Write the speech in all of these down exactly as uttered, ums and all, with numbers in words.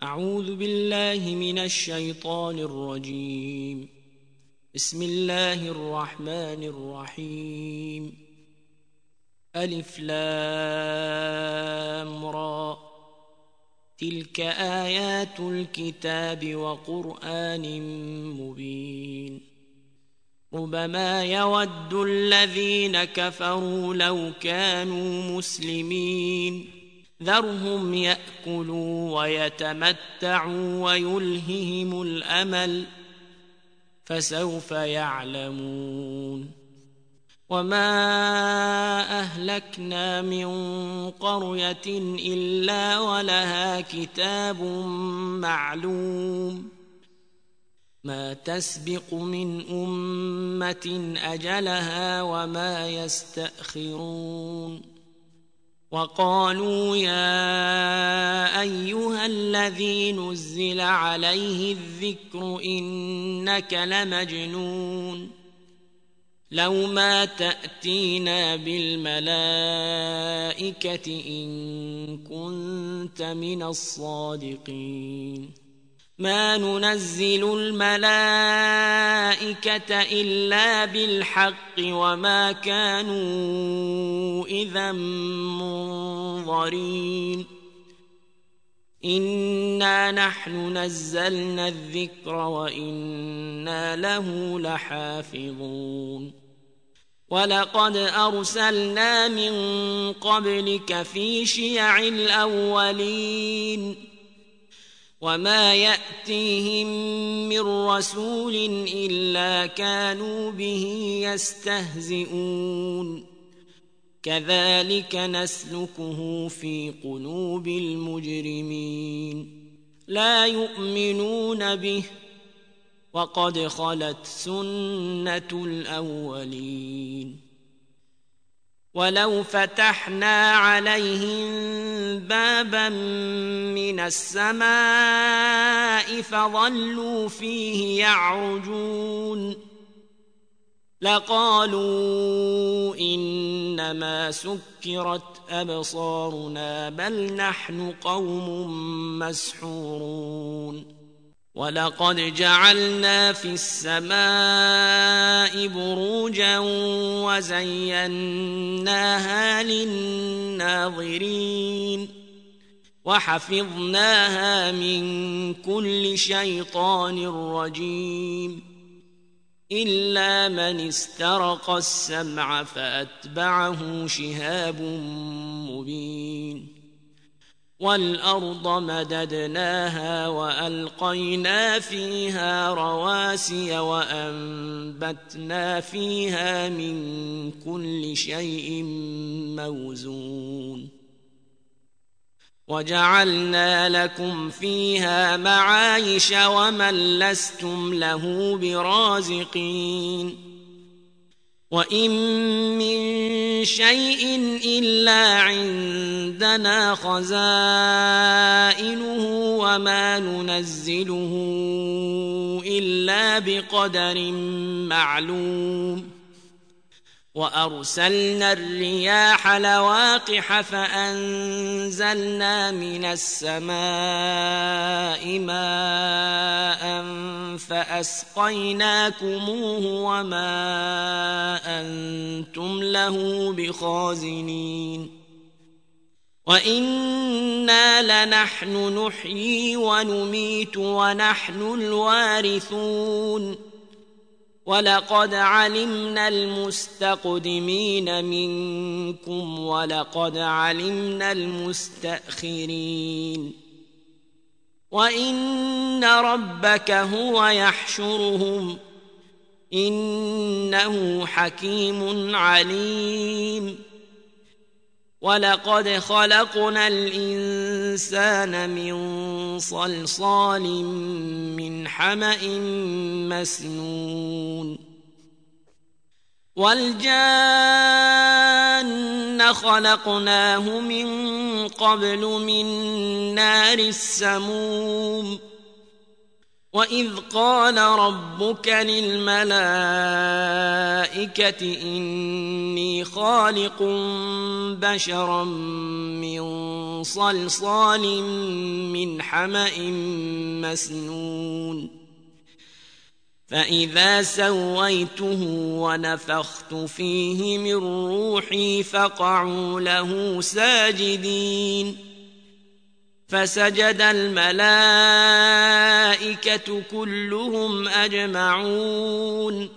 أعوذ بالله من الشيطان الرجيم. بسم الله الرحمن الرحيم. ألف لام را، تلك آيات الكتاب وقرآن مبين. ربما يود الذين كفروا لو كانوا مسلمين، ذرهم يأكلوا ويتمتعوا ويلههم الأمل، فسوف يعلمون. وما أهلكنا من قرية إلا ولها كتاب معلوم، ما تسبق من أمة أجلها وما يستأخرون. وقالوا يا أيها الذي نزل عليه الذكر إنك لمجنون، لو ما تأتينا بالملائكة إن كنت من الصادقين. ما ننزل الملائكة إلا بالحق وما كانوا إذا منظرين. إنا نحن نزلنا الذكر وإنا له لحافظون. ولقد أرسلنا من قبلك في شيع الأولين، وما يأتيهم من رسول إلا كانوا به يستهزئون. كذلك نسلكه في قلوب المجرمين، لا يؤمنون به وقد خلت سنة الأولين. ولو فتحنا عليهم بابا من السماء فظلوا فيه يعرجون لقالوا إنما سكرت أبصارنا بل نحن قوم مسحورون. ولقد جعلنا في السماء بروجا وزيناها للناظرين، وحفظناها من كل شيطان رجيم، إلا من استرق السمع فأتبعه شهاب مبين. والأرض مددناها وألقينا فيها رواسي وأنبتنا فيها من كل شيء موزون، وجعلنا لكم فيها معايش ومن لستم له برازقين. وإن من شيء إلا عندنا خزائنه وما ننزله إلا بقدر معلوم. وأرسلنا الرياح لواقح فأنزلنا من السماء ماء فأسقيناكموه وما أنتم له بخازنين. وإنا لنحن نحيي ونميت ونحن الوارثون. ولقد علمنا المستقدمين منكم ولقد علمنا المستأخرين. وإن ربك هو يحشرهم إنه حكيم عليم. ولقد خلقنا الإنسان من صلصال من حمأ مسنون. والجان خلقناه من قبل من نار السموم. وإذ قال ربك للملائكة إني خالق بشرا من صلصال من حمأ مسنون فإذا سويته ونفخت فيه من روحي فقعوا له ساجدين فسجد الملائكة كلهم أجمعون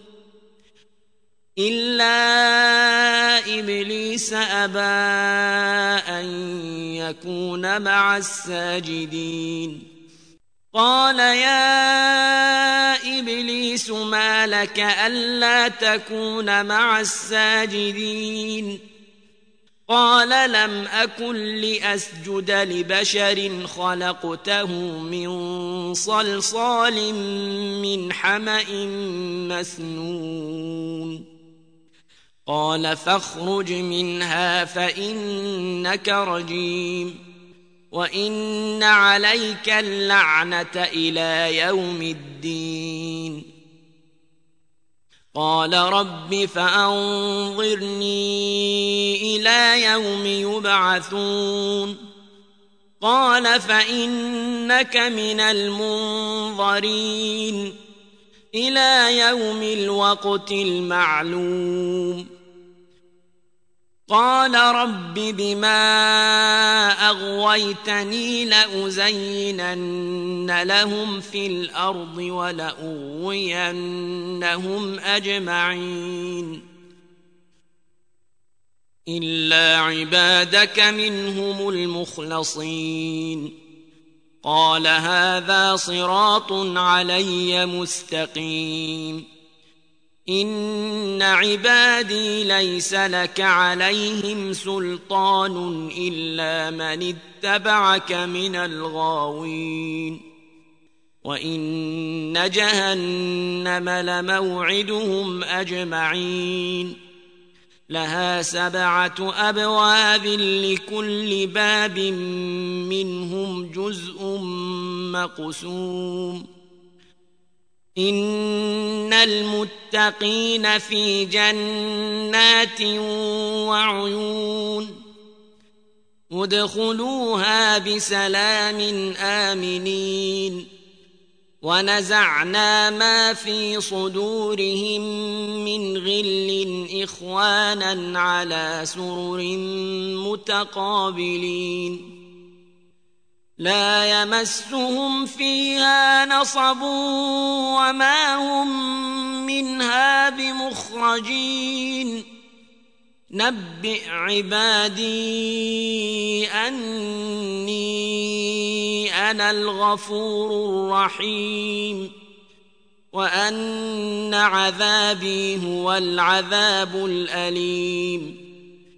إلا إبليس أبى أن يكون مع الساجدين قال يا إبليس ما لك ألا تكون مع الساجدين قال لم أكن لأسجد لبشر خلقته من صلصال من حمأ مسنون قال فاخرج منها فإنك رجيم وإن عليك اللعنة إلى يوم الدين قال رب فأنظرني إلى يوم يبعثون قال فإنك من المنظرين إلى يوم الوقت المعلوم قال رب بما أغويتني لأزينن لهم في الأرض ولأغوينهم أجمعين إلا عبادك منهم المخلصين قال هذا صراط علي مستقيم إن عبادي ليس لك عليهم سلطان إلا من اتبعك من الغاوين وإن جهنم لموعدهم أجمعين لها سبعة أبواب لكل باب منهم جزء مقسوم إن المتقين في جنات وعيون ادخلوها بسلام آمنين ونزعنا ما في صدورهم من غل إخوانا على سرر متقابلين لا يمسهم فيها نصب وما هم منها بمخرجين نبئ عبادي أني أنا الغفور الرحيم وأن عذابي هو العذاب الأليم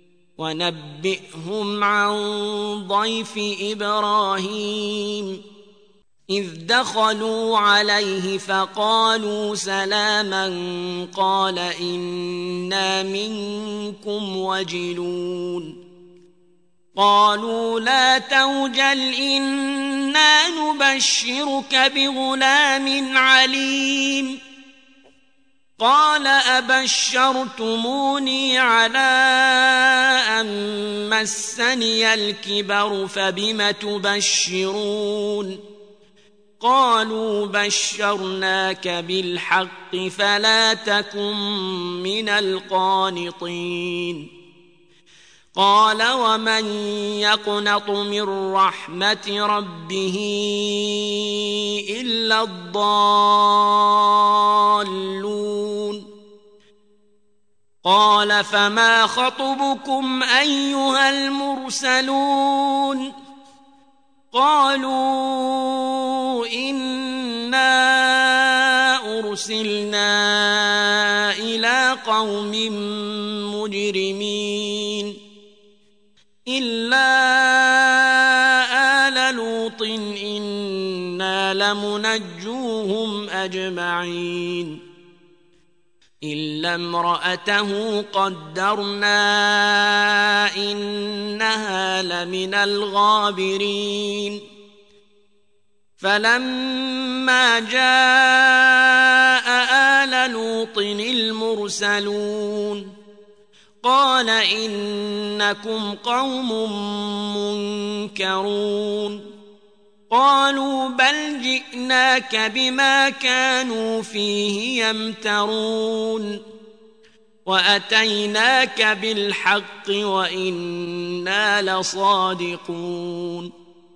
ونبئهم عن ضيف إبراهيم إذ دخلوا عليه فقالوا سلاما قال إنا منكم وجلون قالوا لا توجل إنا نبشرك بغلام عليم قال أبشرتموني على أن مسني الكبر فبم تبشرون قالوا بشرناك بالحق فلا تكن من القانطين قال ومن يقنط من رحمة ربه إلا الضالون قال فما خطبكم أيها المرسلون قالوا إنا أرسلنا إلى قوم مجرمين إلا آل لوط إنا لمنجوهم أجمعين إلا امرأته قدرنا إنها لمن الغابرين فلما جاء آل لوط المرسلون قال إنكم قوم منكرون قالوا بل جئناك بما كانوا فيه يمترون وأتيناك بالحق وإنا لصادقون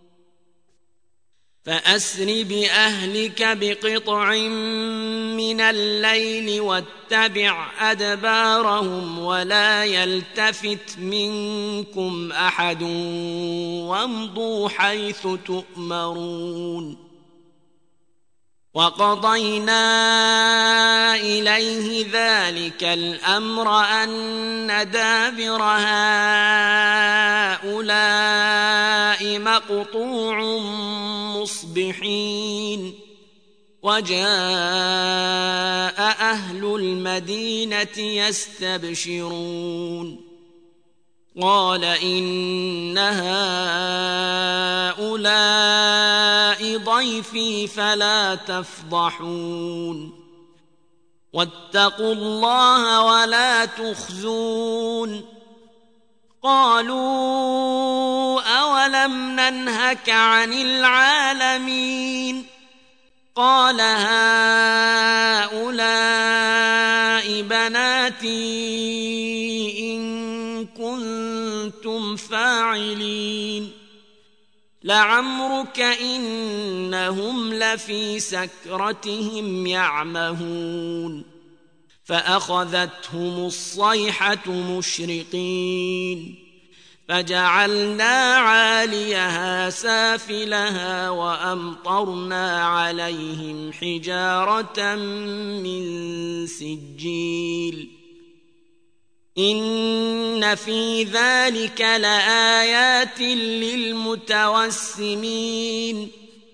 فأسر بأهلك بقطع من الليل واتبع أدبارهم ولا يلتفت منكم أحد وامضوا حيث تؤمرون وقضينا إليه ذلك الأمر أن دابر هؤلاء مقطوع مصبحين وجاء أهل المدينة يستبشرون قال إن هؤلاء ضيفي فلا تفضحون واتقوا الله ولا تخزون قالوا أولم ننهك عن العالمين قال هؤلاء بناتي إن كنتم فاعلين لعمرك إنهم لفي سكرتهم يعمهون فأخذتهم الصيحة مشرقين فجعلنا عاليها سافلها وأمطرنا عليهم حجارة من سجيل إن في ذلك لآيات للمتوسمين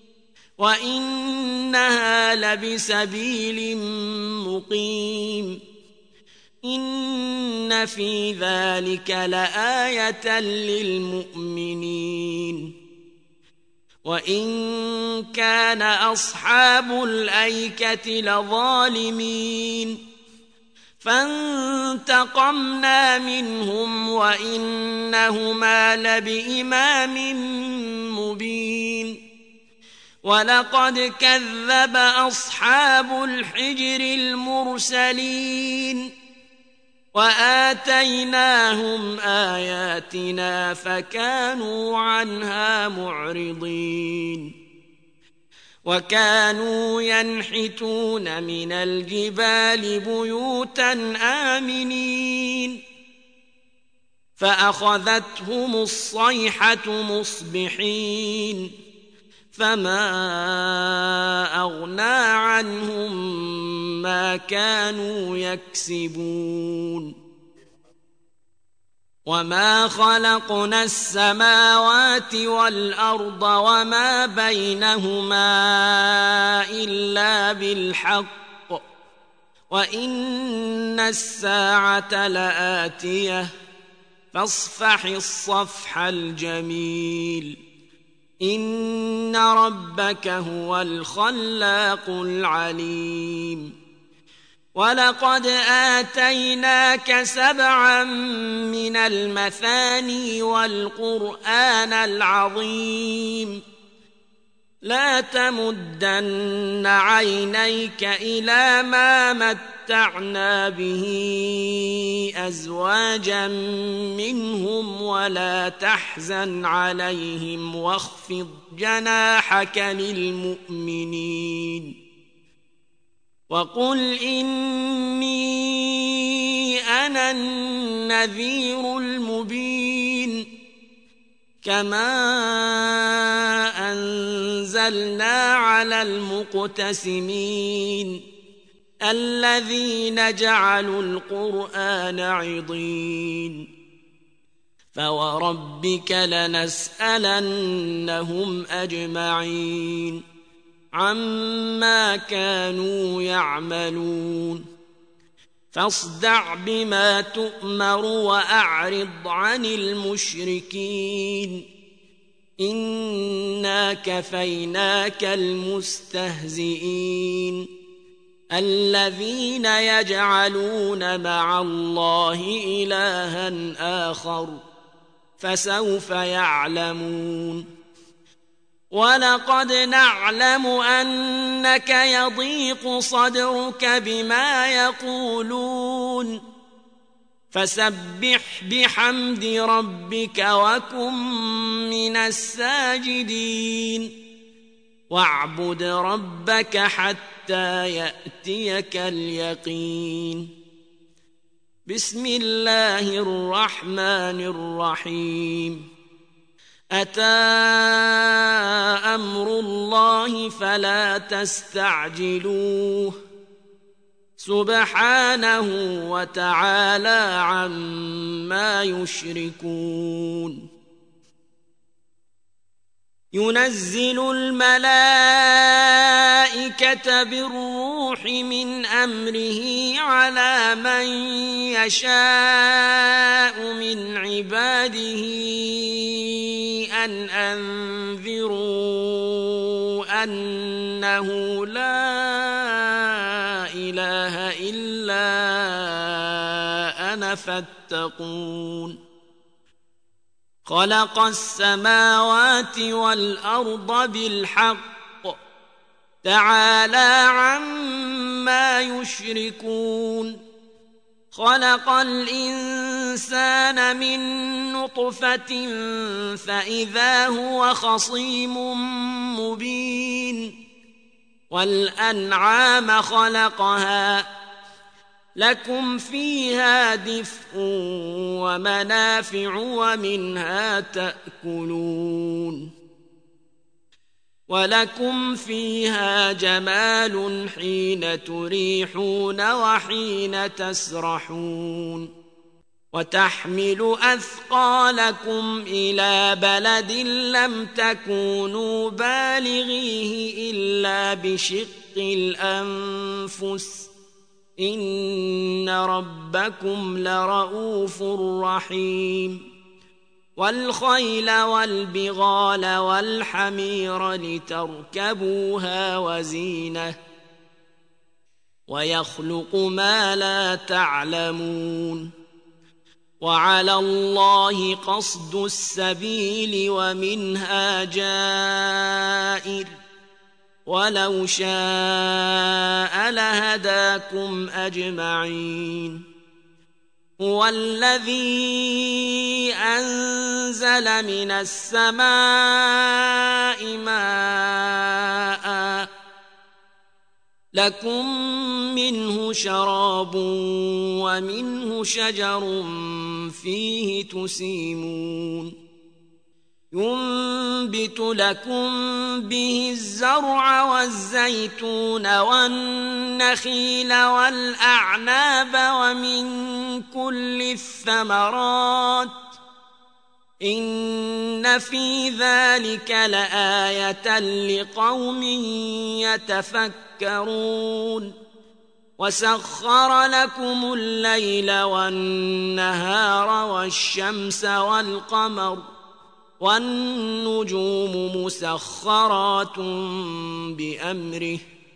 وإنها لبسبيل مقيم إن في ذلك لآية للمؤمنين وإن كان أصحاب الأيكة لظالمين فانتقمنا منهم وإنهما لبإمام مبين ولقد كذب أصحاب الحجر المرسلين وآتيناهم آياتنا فكانوا عنها معرضين وكانوا ينحتون من الجبال بيوتا آمنين فأخذتهم الصيحة مصبحين فما أغنى عنهم ما كانوا يكسبون وما خلقنا السماوات والأرض وما بينهما إلا بالحق وإن الساعة لآتية فاصفح الصفح الجميل إن ربك هو الخلاق العليم ولقد آتيناك سبعا من المثاني والقرآن العظيم لا تمدن عينيك إلى ما متعنا به أزواجا منهم ولا تحزن عليهم واخفض جناحك للمؤمنين وقل إني أنا النذير المبين كما أنزلنا على المقتسمين الذين جعلوا القرآن عضين فوربك لنسألنهم أجمعين عما كانوا يعملون فاصدع بما تؤمر وأعرض عن المشركين إنا كفيناك المستهزئين الذين يجعلون مع الله إلها آخر فسوف يعلمون ولقد نعلم أنك يضيق صدرك بما يقولون فسبح بحمد ربك وكن من الساجدين واعبد ربك حتى يأتيك اليقين بسم الله الرحمن الرحيم أتى أمر الله فلا تستعجلوه سبحانه وتعالى عما يشركون ينزل الملائكة بالروح من أمره على من يشاء من عباده أن أنذروا أنه لا إله إلا أنا فاتقون خلق السماوات والأرض بالحق تعالى عما يشركون خلق الإنسان من نطفة فإذا هو خصيم مبين والأنعام خلقها لكم فيها دفء ومنافع ومنها تأكلون ولكم فيها جمال حين تريحون وحين تسرحون وتحمل أثقالكم إلى بلد لم تكونوا بالغيه إلا بشق الأنفس إن ربكم لرؤوف رحيم والخيل والبغال والحمير لتركبوها وزينة ويخلق ما لا تعلمون وعلى الله قصد السبيل ومنها جائر ولو شاء لهداكم أجمعين هو الذي أنزل من السماء ماء لكم منه شراب ومنه شجر فيه تسيمون ينبت لكم به الزرع والزيتون والنخيل والأعناب ومن كل الثمرات إن في ذلك لآية لقوم يتفكرون وسخر لكم الليل والنهار والشمس والقمر والنجوم مسخرات بأمره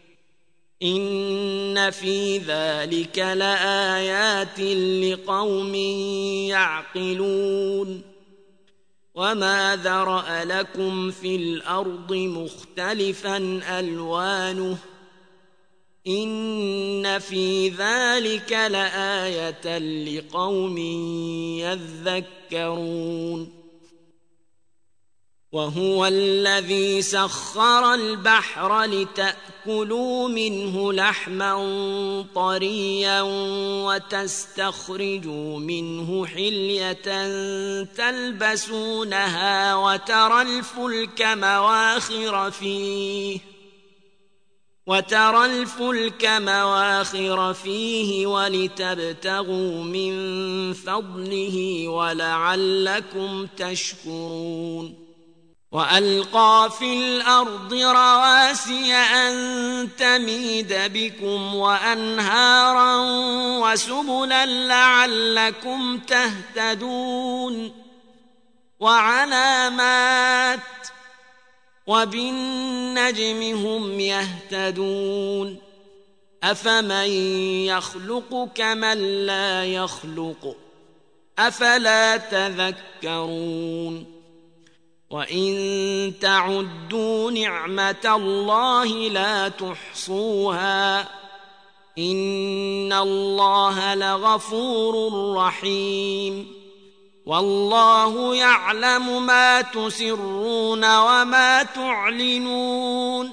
إن في ذلك لآيات لقوم يعقلون وما ذرأ لكم في الأرض مختلفا ألوانه إن في ذلك لآية لقوم يذكرون وهو الذي سخر البحر لتأكلوا منه لحما طريا وتستخرجوا منه حلية تلبسونها وترى الفلك مواخر فيه وترى الفلك مواخر فيه ولتبتغوا من فضله ولعلكم تشكرون وألقى في الأرض رواسي أن تميد بكم وأنهارا وسبلا لعلكم تهتدون وعلامات وبالنجم هم يهتدون أفمن يخلق كمن لا يخلق أفلا تذكرون وإن تعدوا نعمة الله لا تحصوها إن الله لغفور رحيم والله يعلم ما تسرون وما تعلنون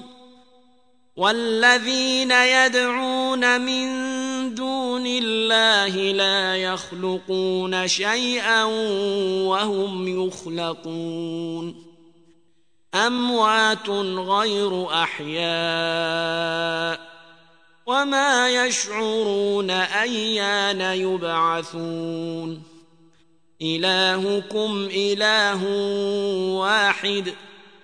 والذين يدعون من دون الله لا يخلقون شيئا وهم يخلقون أموات غير أحياء وما يشعرون أيان يبعثون إلهكم إله واحد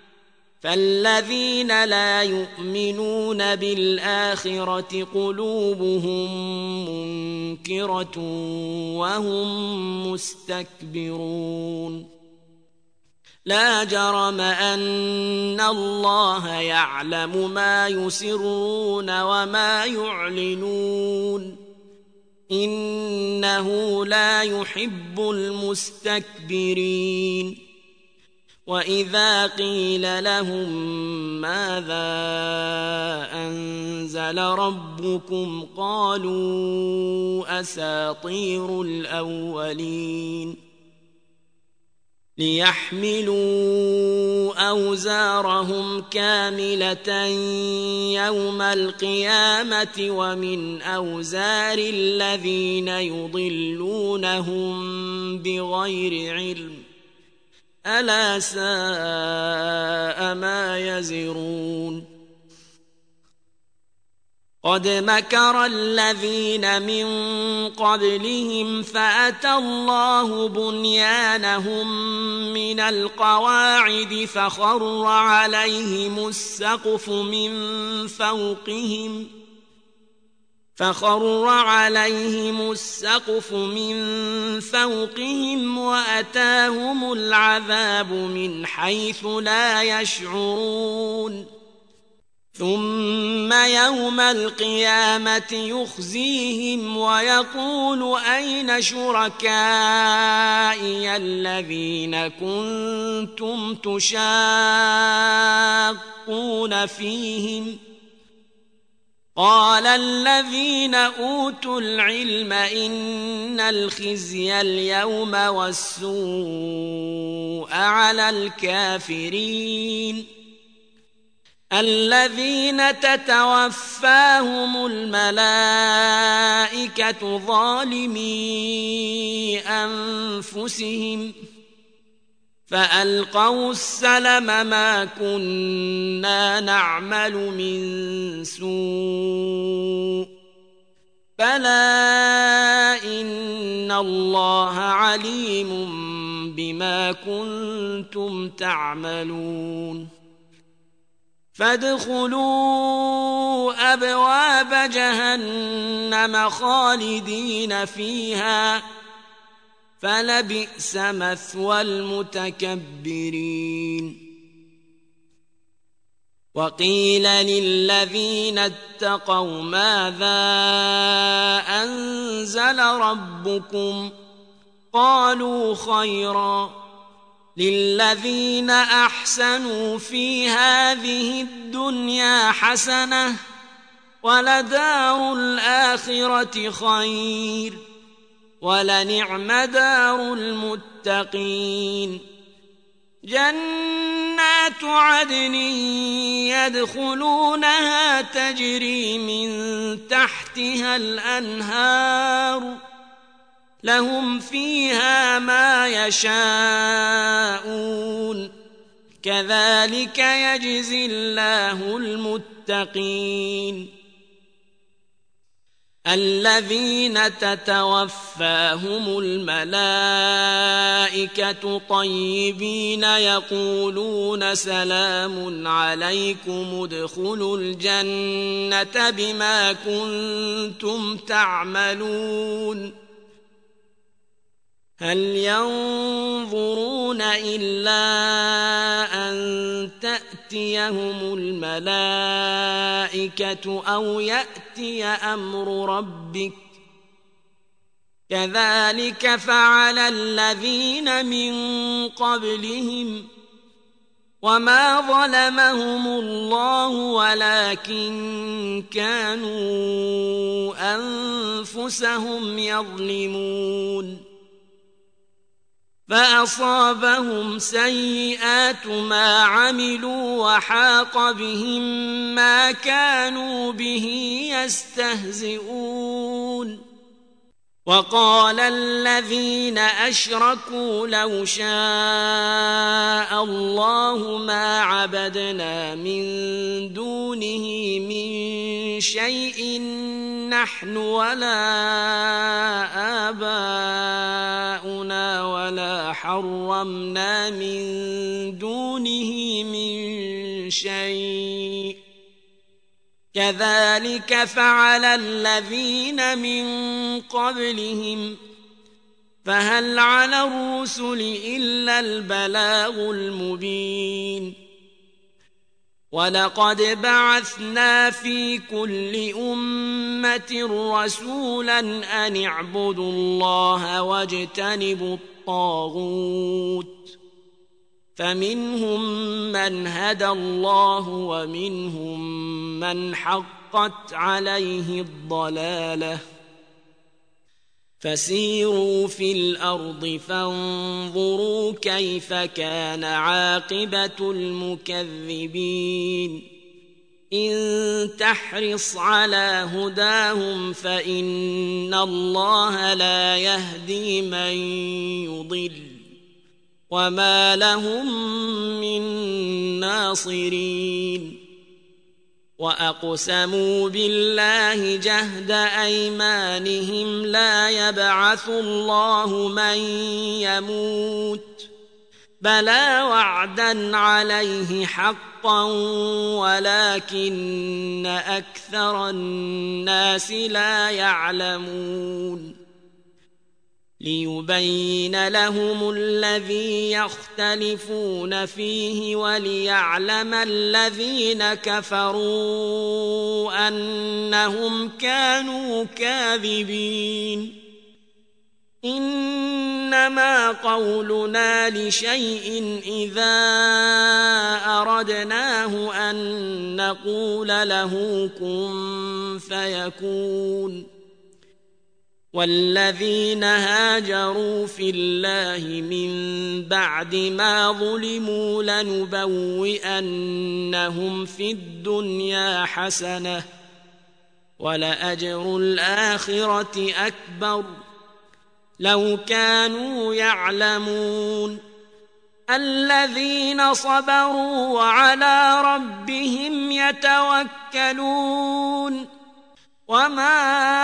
فالذين لا يؤمنون بالآخرة قلوبهم منكرة وهم مستكبرون لا جرم أن الله يعلم ما يسرون وما يعلنون إنه لا يحب المستكبرين وإذا قيل لهم ماذا أنزل ربكم قالوا أساطير الأولين ليحملوا أوزارهم كاملة يوم القيامة ومن أوزار الذين يضلونهم بغير علم ألا ساء ما يزرون قد مكر الذين من قبلهم فأتى الله بنيانهم من القواعد فخر عليهم السقف من فوقهم فخر عليهم السقف من فوقهم وأتاهم العذاب من حيث لا يشعرون ثم يوم القيامة يخزيهم ويقول أين شركائي الذين كنتم تشاقون فيهم قال الذين أوتوا العلم إن الخزي اليوم والسوء على الكافرين الذين تتوفاهم الملائكة ظالمي أنفسهم فألقوا السلم ما كنا نعمل من سوء بلى إن الله عليم بما كنتم تعملون فادخلوا أبواب جهنم خالدين فيها فلبئس مثوى المتكبرين وقيل للذين اتقوا ماذا أنزل ربكم قالوا خيرا للذين أحسنوا في هذه الدنيا حسنة ولدار الآخرة خير ولنعم دار المتقين جنات عدن يدخلونها تجري من تحتها الأنهار لهم فيها ما يشاءون كذلك يجزي الله المتقين الذين تتوفاهم الملائكة طيبين يقولون سلام عليكم ادخلوا الجنة بما كنتم تعملون هل ينظرون إلا أن تأتيهم الملائكة أو يأتي أمر ربك كذلك فعل الذين من قبلهم وما ظلمهم الله ولكن كانوا أنفسهم يظلمون فأصابهم سيئات ما عملوا وحاق بهم ما كانوا به يستهزئون وقال الذين أشركوا لو شاء الله ما عبدنا من دونه من شيء نحن ولا آباؤنا ولا حرمنا من دونه من شيء كذلك فعل الذين من قبلهم فهل على الرسل إلا البلاغ المبين ولقد بعثنا في كل أمة رسولا أن اعبدوا الله واجتنبوا الطاغوت فمنهم من هدى الله ومنهم من حقت عليه الضلالة فسيروا في الأرض فانظروا كيف كان عاقبة المكذبين إن تحرص على هداهم فإن الله لا يهدي من يضل وما لهم من ناصرين وأقسموا بالله جهد أيمانهم لا يبعث الله من يموت بلى وعدا عليه حقا ولكن أكثر الناس لا يعلمون ليبين لهم الذي يختلفون فيه وليعلم الذين كفروا أنهم كانوا كاذبين إنما قولنا لشيء إذا أردناه أن نقول له كن فيكون والذين هاجروا في الله من بعد ما ظلموا لنبوئنهم في الدنيا حسنة ولأجر الآخرة أكبر لو كانوا يعلمون الذين صبروا وعلى ربهم يتوكلون وما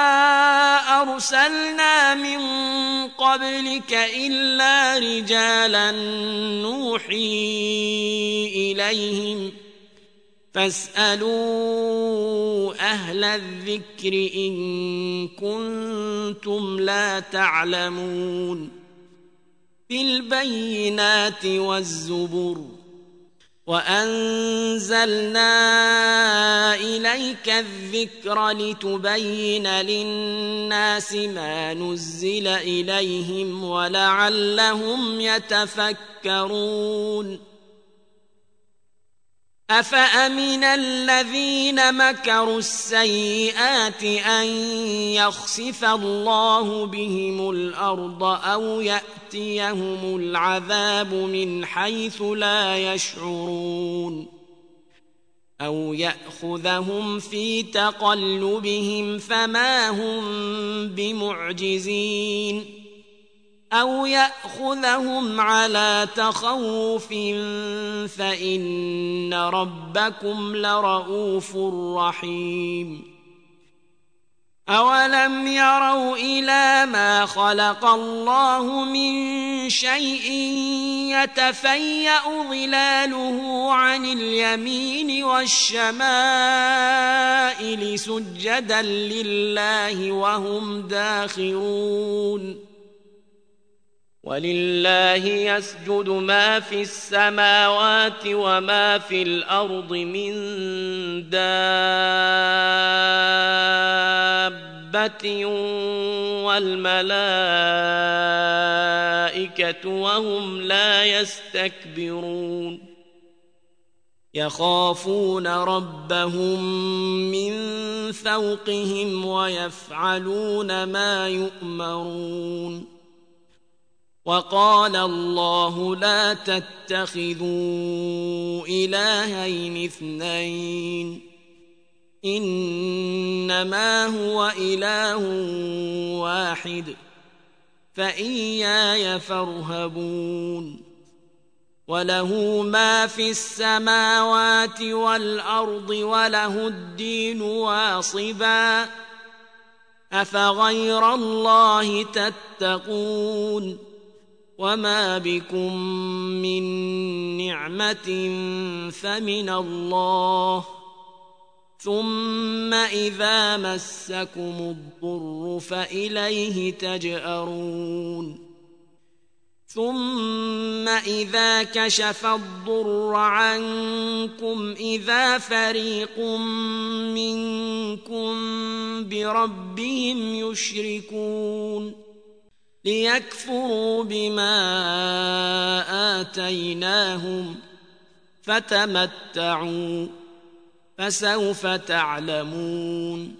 أرسلنا من قبلك إلا رجالا نوحي إليهم فاسألوا أهل الذكر إن كنتم لا تعلمون بالبينات والزبر وأنزلنا إليك الذكر لتبين للناس ما نزل إليهم ولعلهم يتفكرون أفأمن الذين مكروا السيئات أن يخسف الله بهم الأرض أو يأتيهم العذاب من حيث لا يشعرون أو يأخذهم في تقلبهم فما هم بمعجزين أو يأخذهم على تخوف فإن ربكم لرؤوف رحيم أولم يروا إلى ما خلق الله من شيء يتفيأ ظلاله عن اليمين والشمائل سجدا لله وهم داخرون ولله يسجد ما في السماوات وما في الأرض من دابة والملائكة وهم لا يستكبرون يخافون ربهم من فوقهم ويفعلون ما يؤمرون وقال الله لا تتخذوا إلهين اثنين إنما هو إله واحد فإياي فارهبون وله ما في السماوات والأرض وله الدين واصبا أفغير الله تتقون وما بكم من نعمة فمن الله ثم إذا مسكم الضر فإليه تجأرون ثم إذا كشف الضر عنكم إذا فريق منكم بربهم يشركون ليكفروا بما آتيناهم فتمتعوا فسوف تعلمون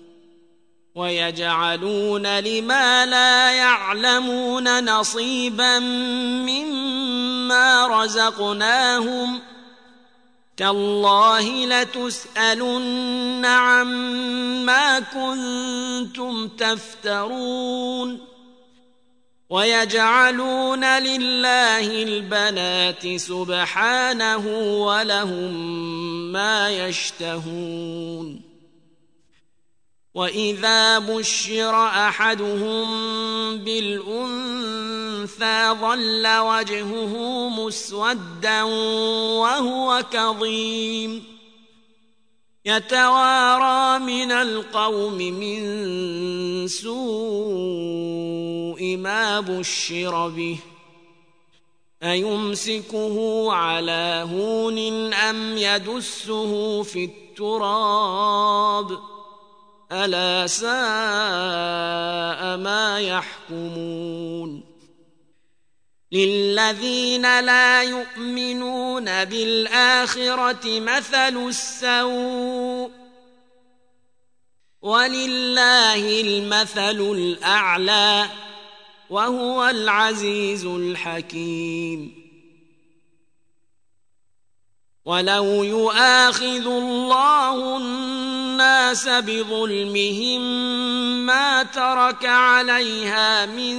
ويجعلون لما لا يعلمون نصيبا مما رزقناهم تالله لتسألن عما كنتم تفترون ويجعلون لله البنات سبحانه ولهم ما يشتهون وإذا بشر أحدهم بالأنثى ظل وجهه مسودا وهو كظيم يتوارى من القوم من سوء ما بشر به أيمسكه على هون أم يدسه في التراب ألا ساء ما يحكمون للذين لا يؤمنون بالآخرة مثل السوء ولله المثل الأعلى وهو العزيز الحكيم ولو يؤاخذ الله الناس بظلمهم ما ترك عليها من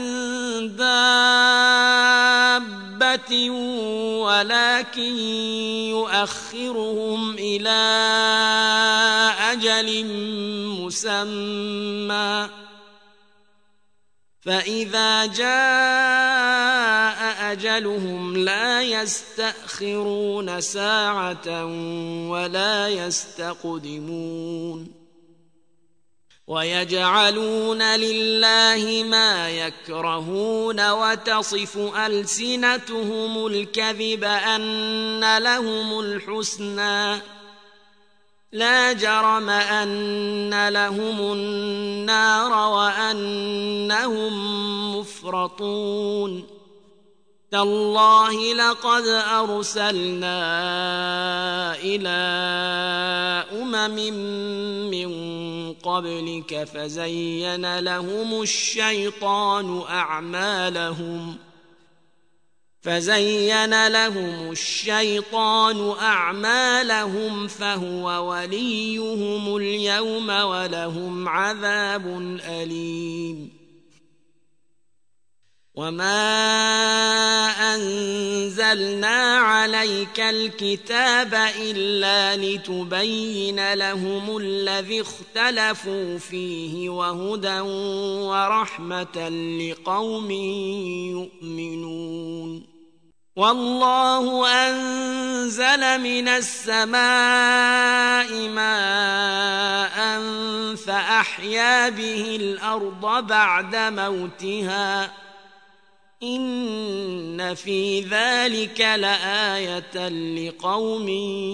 دابة ولكن يؤخرهم إلى أجل مسمى فإذا جاء أجلهم لا يستأخرون ساعة ولا يستقدمون ويجعلون لله ما يكرهون وتصف ألسنتهم الكذب أن لهم الحسنى لا جرم أن لهم النار وأنهم مفرطون تالله لقد أرسلنا إلى أمم من قبلك فزين لهم الشيطان أعمالهم فزين لهم الشيطان أعمالهم فهو وليهم اليوم ولهم عذاب أليم وما أنزلنا عليك الكتاب إلا لتبين لهم الذي اختلفوا فيه وهدى ورحمة لقوم يؤمنون والله أنزل من السماء ماء فأحيا به الأرض بعد موتها إن في ذلك لآية لقوم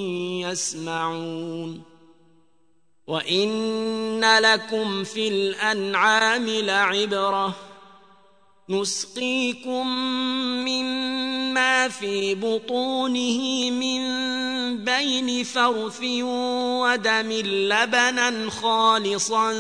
يسمعون وإن لكم في الأنعام لعبرة نسقيكم مما في بطونه من بين فرث ودم لبنا خالصا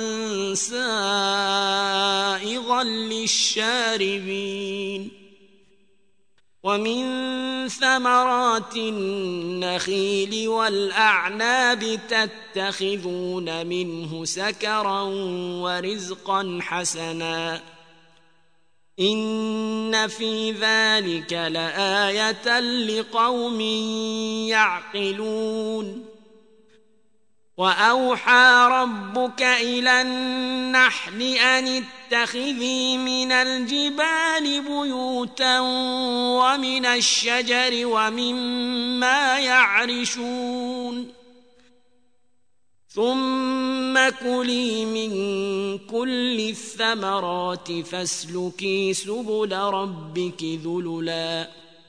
سائغا للشاربين ومن ثمرات النخيل والأعناب تتخذون منه سكرا ورزقا حسنا إن في ذلك لآية لقوم يعقلون وأوحى ربك إلى النحل أن اتخذي من الجبال بيوتا ومن الشجر ومما يعرشون ثم كلي من كل الثمرات فاسلكي سبل ربك ذللا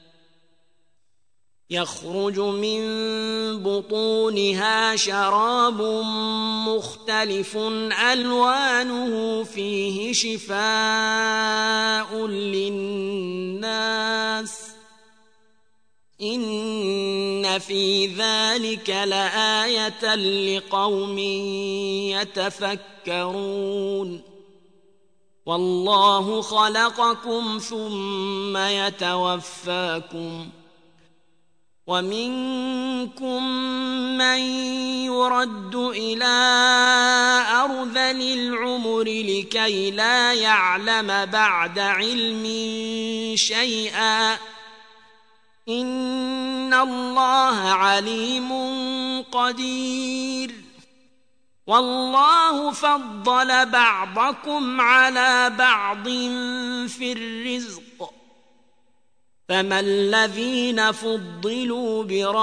يخرج من بطونها شراب مختلف ألوانه فيه شفاء للناس إن في ذلك لآية لقوم يتفكرون والله خلقكم ثم يتوفاكم ومنكم من يرد إلى أرذل العمر لكي لا يعلم بعد علم شيئا إن الله عليم قدير والله فضل بعضكم على بعض في الرزق فما الذين فضلوا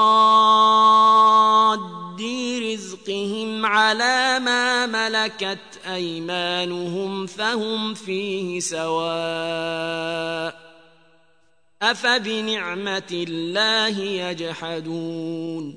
براد رزقهم على ما ملكت أيمانهم فهم فيه سواء أفبنعمة الله يجحدون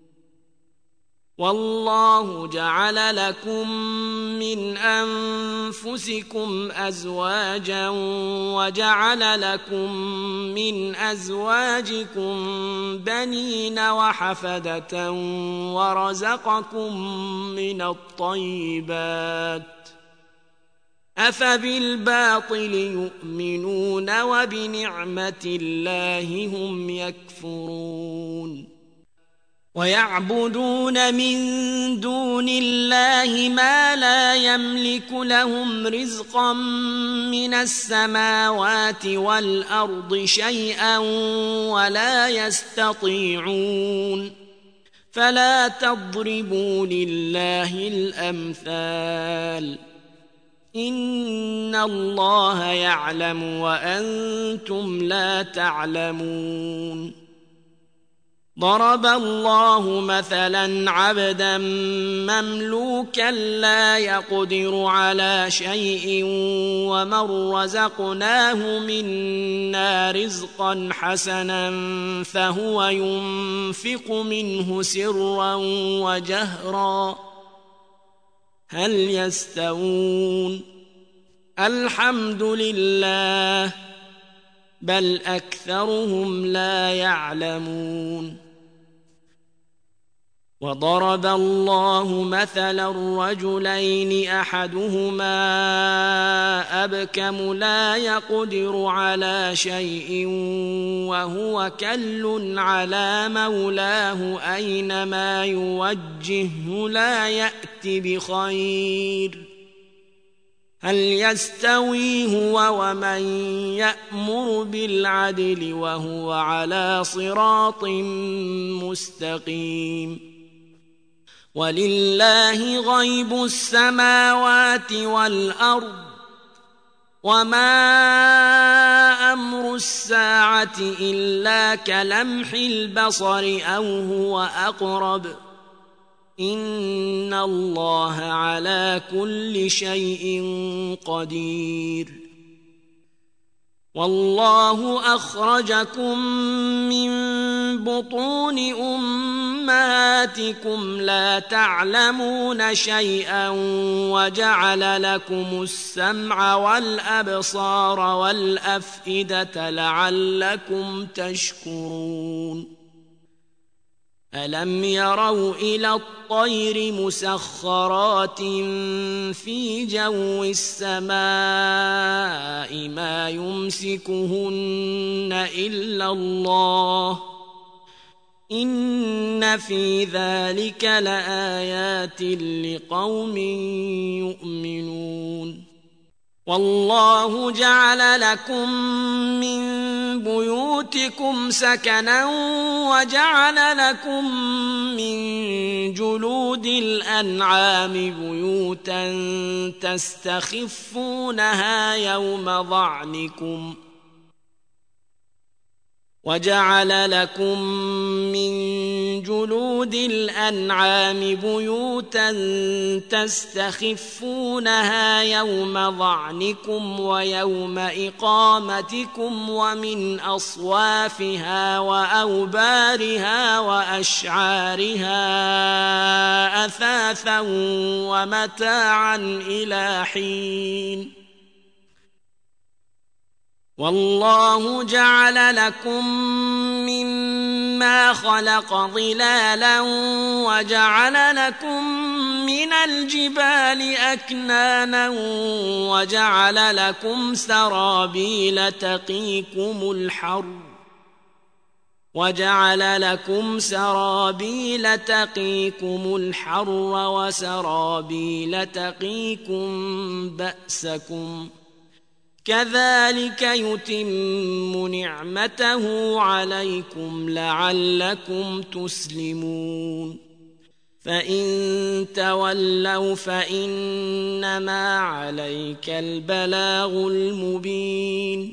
والله جعل لكم من أنفسكم أزواجا وجعل لكم من أزواجكم بنين وحفدة ورزقكم من الطيبات أفبالباطل يؤمنون وبنعمة الله هم يكفرون ويعبدون من دون الله ما لا يملك لهم رزقا من السماوات والأرض شيئا ولا يستطيعون فلا تضربوا لله الأمثال إن الله يعلم وأنتم لا تعلمون ضرب الله مثلا عبدا مملوكا لا يقدر على شيء ومن رزقناه منا رزقا حسنا فهو ينفق منه سرا وجهرا هل يستوون الحمد لله بل أكثرهم لا يعلمون وضرب الله مثلا رجلين أحدهما أبكم لا يقدر على شيء وهو كل على مولاه أينما يوجهه لا يأتي بخير هل يستوي هو ومن يأمر بالعدل وهو على صراط مستقيم ولله غيب السماوات والأرض وما أمر الساعة إلا كلمح البصر أو هو أقرب إن الله على كل شيء قدير والله أخرجكم من بطون أمهاتكم لا تعلمون شيئا وجعل لكم السمع والأبصار والأفئدة لعلكم تشكرون ألم يروا إلى الطير مسخرات في جو السماء ما يمسكهن إلا الله إن في ذلك لآيات لقوم يؤمنون والله جعل لكم من بيوتكم سكنا وجعل لكم من جلود الأنعام بيوتا تستخفونها يوم ظعنكم وجعل لكم من جلود الأنعام بيوتا تستخفونها يوم ظعنكم ويوم إقامتكم ومن أصوافها وأوبارها وأشعارها أثاثا ومتاعا إلى حين والله جعل لكم مما خلق ظلالا وجعل لكم من الجبال أكنانا وجعل لكم سرابيل تقيكم الحر وجعل لكم سرابيل تقيكم الحر وسرابيل تقيكم بأسكم كذلك يتم نعمته عليكم لعلكم تسلمون فإن تولوا فإنما عليك البلاغ المبين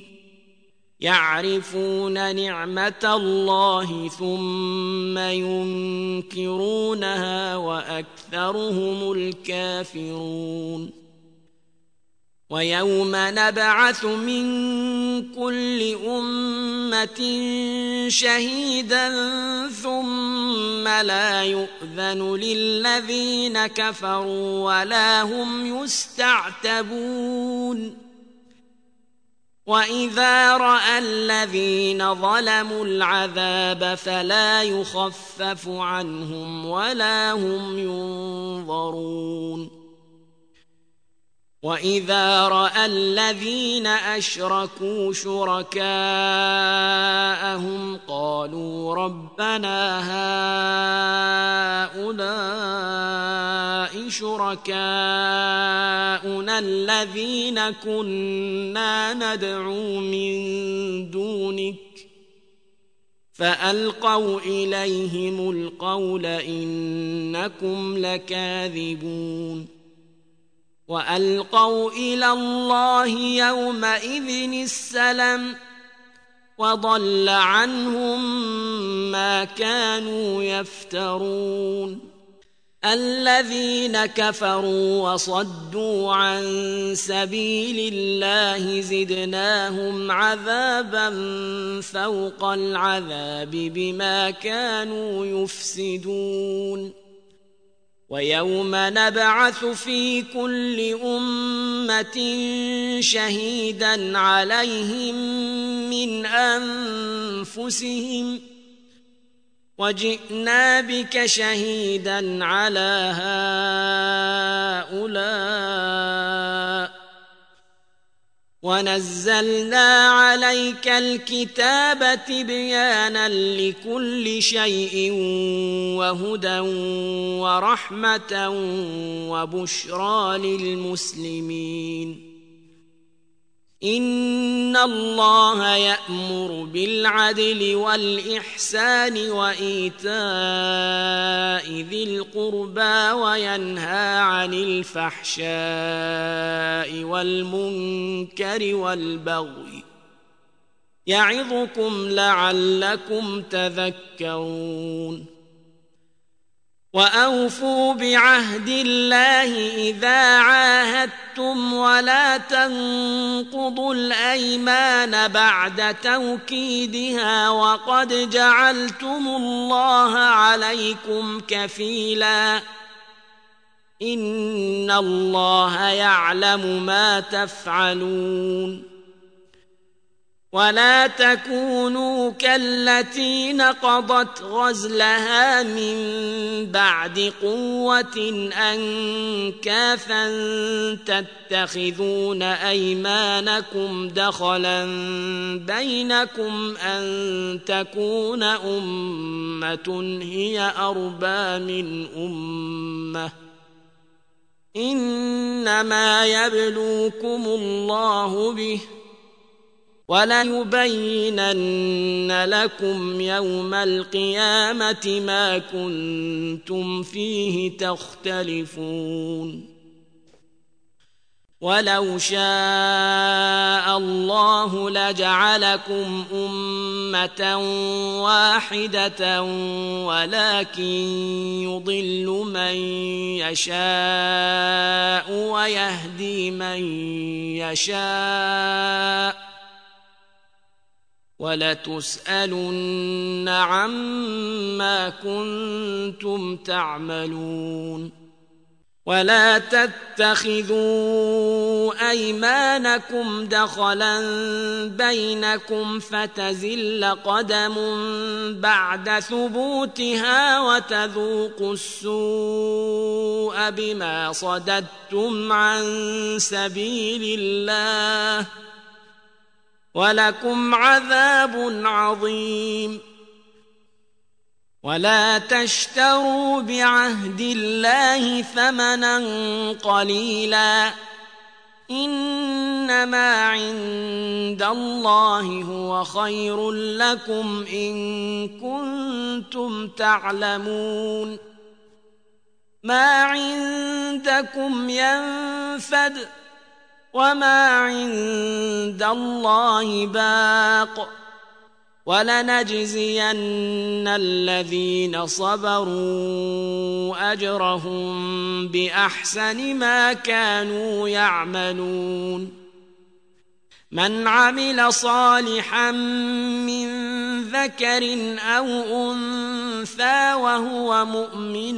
يعرفون نعمة الله ثم ينكرونها وأكثرهم الكافرون ويوم نبعث من كل أمة شهيدا ثم لا يؤذن للذين كفروا ولا هم يستعتبون وإذا رأى الذين ظلموا العذاب فلا يخفف عنهم ولا هم ينظرون وإذا رأى الذين أشركوا شركاءهم قالوا ربنا هؤلاء شركاؤنا الذين كنا ندعو من دونك فألقوا إليهم القول إنكم لكاذبون وألقوا إلى الله يومئذ السلم وضل عنهم ما كانوا يفترون الذين كفروا وصدوا عن سبيل الله زدناهم عذابا فوق العذاب بما كانوا يفسدون ويوم نبعث في كل أمة شهيدا عليهم من أنفسهم وجئنا بك شهيدا على هؤلاء ونزلنا عليك الكتاب تبيانا لكل شيء وهدى ورحمة وبشرى للمسلمين إن الله يأمر بالعدل والإحسان وإيتاء ذي القربى وينهى عن الفحشاء والمنكر والبغي يعظكم لعلكم تذكرون وأوفوا بعهد الله إذا عاهدتم ولا تنقضوا الأيمان بعد توكيدها وقد جعلتم الله عليكم كفيلا إن الله يعلم ما تفعلون ولا تكونوا كالتي نقضت غزلها من بعد قوة أنكاثا تتخذون أيمانكم دخلا بينكم أن تكون أمة هي أربى من أمة إنما يبلوكم الله به وليبينن لكم يوم القيامة ما كنتم فيه تختلفون ولو شاء الله لجعلكم أمة واحدة ولكن يضل من يشاء ويهدي من يشاء ولتسألن عما كنتم تعملون ولا تتخذوا أيمانكم دخلا بينكم فتزل قدم بعد ثبوتها وتذوقوا السوء بما صددتم عن سبيل الله ولكم عذاب عظيم ولا تشتروا بعهد الله ثمنا قليلا إنما عند الله هو خير لكم إن كنتم تعلمون ما عندكم ينفد وما عند الله باق ولنجزين الذين صبروا أجرهم بأحسن ما كانوا يعملون من عمل صالحا من ذكر أو أنثى وهو مؤمن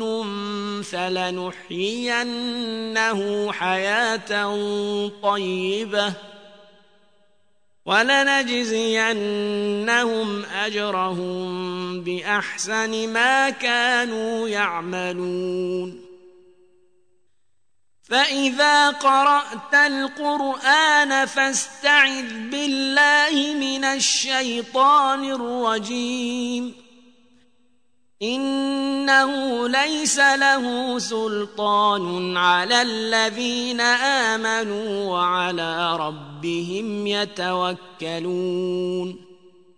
فلنحيينه حياة طيبة ولنجزينهم أجرهم بأحسن ما كانوا يعملون فإذا قرأت القرآن فاستعذ بالله من الشيطان الرجيم إنه ليس له سلطان على الذين آمنوا وعلى ربهم يتوكلون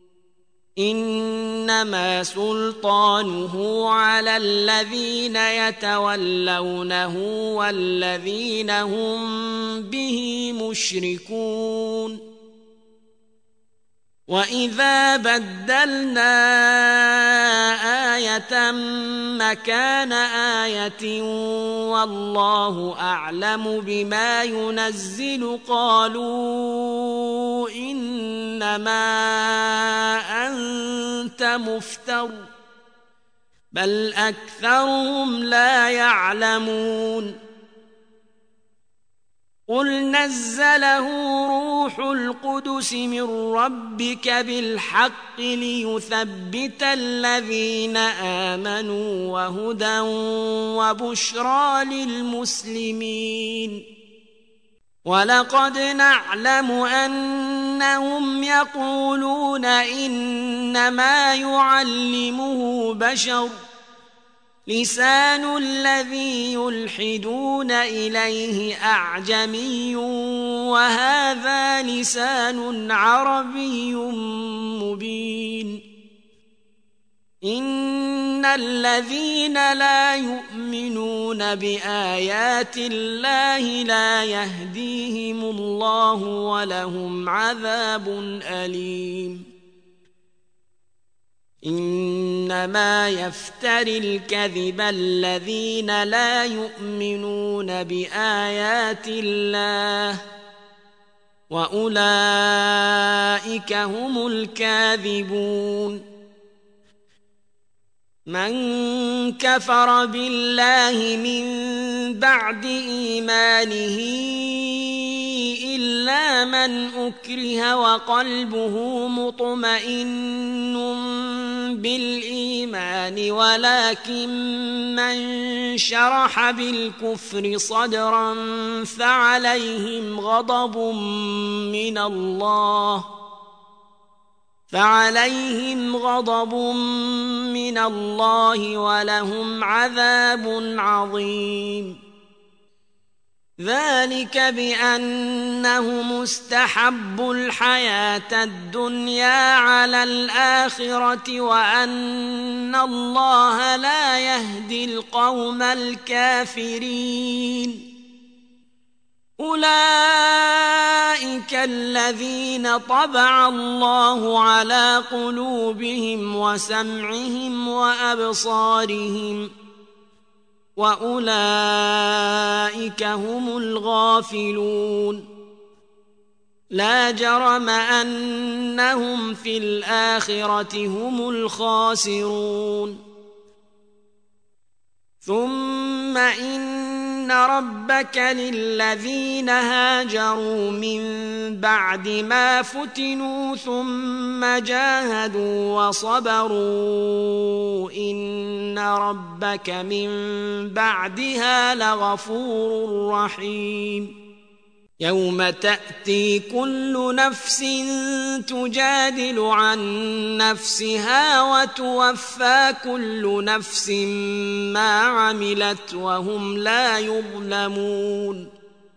إنما سلطانه على الذين يتولونه والذين هم به مشركون وإذا بدلنا آية مكان آية والله أعلم بما ينزل قالوا إنما أنت مفتر بل أكثرهم لا يعلمون قل نزله روح القدس من ربك بالحق ليثبت الذين آمنوا وهدى وبشرى للمسلمين ولقد نعلم أنهم يقولون إنما يعلمه بشر لسان الذي يلحدون إليه أعجمي وهذا لسان عربي مبين إن الذين لا يؤمنون بآيات الله لا يهديهم الله ولهم عذاب أليم إنما يفتري الكذب الذين لا يؤمنون بآيات الله وأولئك هم الكاذبون. من كفر بالله من بعد إيمانه إلا من أكره وقلبه مطمئن بالإيمان ولكن من شرح بالكفر صدرا فعليهم غضب من الله فعليهم غضب من الله ولهم عذاب عظيم. ذلك بأنهم استحبوا الحياة الدنيا على الآخرة وأن الله لا يهدي القوم الكافرين. أولئك الذين طبع الله على قلوبهم وسمعهم وأبصارهم وأولئك هم الغافلون. لا جرم أنهم في الآخرة هم الخاسرون. ثم إن ربك للذين هاجروا من بعد ما فتنوا ثم جاهدوا وصبروا إن ربك من بعدها لغفور رحيم. يوم تأتي كل نفس تجادل عن نفسها وتوفى كل نفس ما عملت وهم لا يظلمون.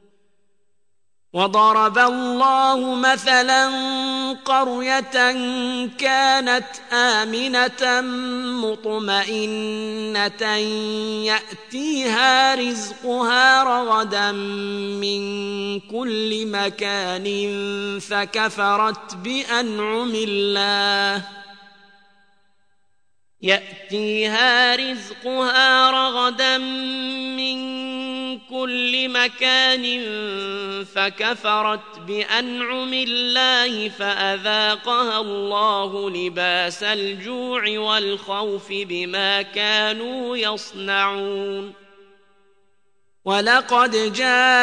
وضرب الله مثلا قرية كانت آمنة مطمئنة يأتيها رزقها رغدا من كل مكان فكفرت بأنعم الله يأتيها رزقها رغدا من كل مكان فكفرت بأنعم الله فأذاقها الله لباس الجوع والخوف بما كانوا يصنعون. ولقد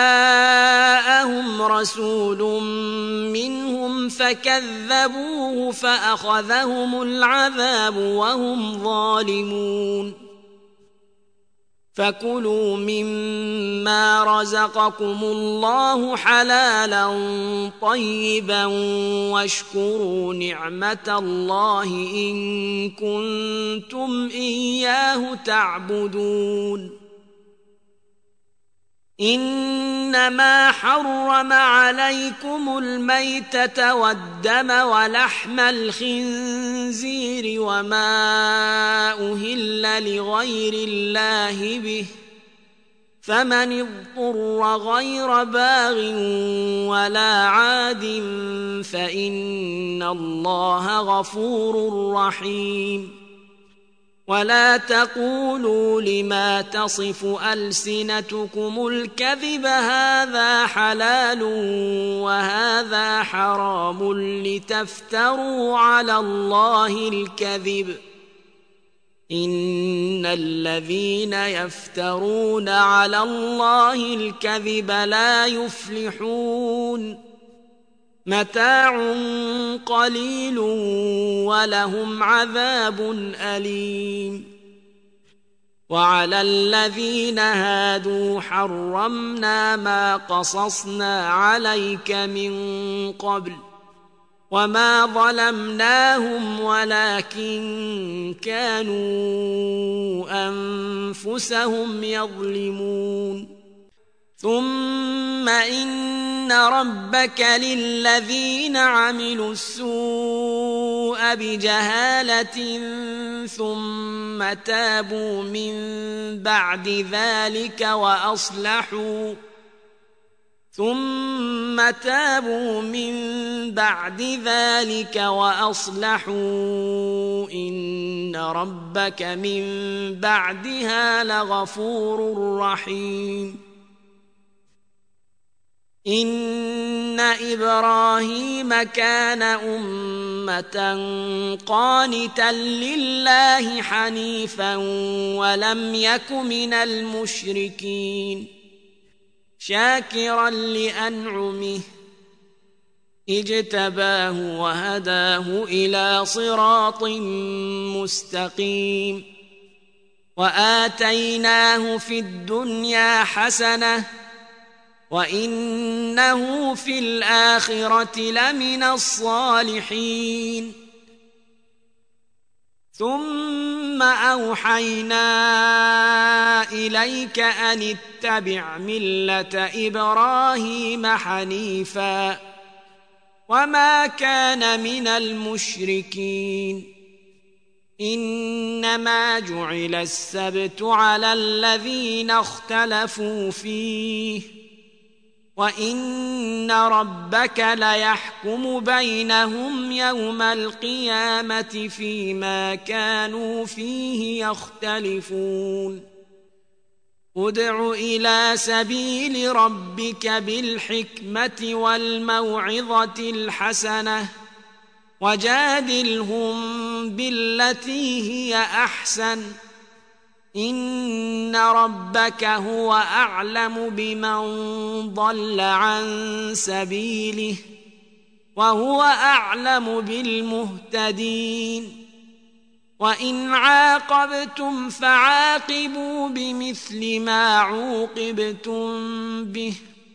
جاءهم رسول منهم فكذبوه فأخذهم العذاب وهم ظالمون. فكلوا مما رزقكم الله حلالا طيبا واشكروا نعمة الله إن كنتم إياه تعبدون. إنما حرم عليكم الميتة والدم ولحم الخنزير وما أهل لغير الله به فمن اضطر غير باغ ولا عاد فإن الله غفور رحيم. ولا تقولوا لما تصف ألسنتكم الكذب هذا حلال وهذا حرام لتفتروا على الله الكذب إن الذين يفترون على الله الكذب لا يفلحون. متاع قليل ولهم عذاب أليم. وعلى الذين هادوا حرمنا ما قصصنا عليك من قبل وما ظلمناهم ولكن كانوا أنفسهم يظلمون. ثم إن ربك للذين عملوا السوء بجهالة ثم تابوا من بعد ذلك وأصلحوا ثم تابوا من بعد ذلك وأصلحوا إن ربك من بعدها لغفور رحيم إن إبراهيم كان أمة قانتا لله حنيفا ولم يك من المشركين شاكرا لأنعمه اجتباه وهداه إلى صراط مستقيم وآتيناه في الدنيا حسنة وإنه في الآخرة لمن الصالحين ثم أوحينا إليك أن اتبع ملة إبراهيم حنيفا وما كان من المشركين إنما جعل السبت على الذين اختلفوا فيه وإن ربك ليحكم بينهم يوم القيامة فيما كانوا فيه يختلفون ادع إلى سبيل ربك بالحكمة والموعظة الحسنة وجادلهم بالتي هي أحسن إن ربك هو أعلم بمن ضل عن سبيله وهو أعلم بالمهتدين وإن عاقبتم فعاقبوا بمثل ما عوقبتم به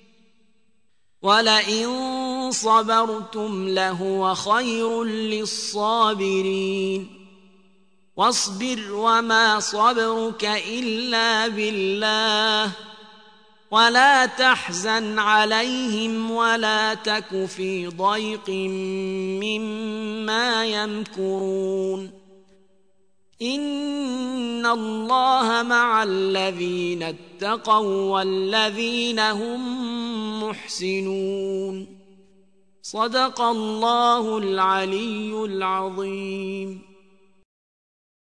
ولئن صبرتم لهو خير للصابرين واصبر وما صبرك إلا بالله ولا تحزن عليهم ولا تك في ضيق مما يمكرون إن الله مع الذين اتقوا والذين هم محسنون صدق الله العلي العظيم.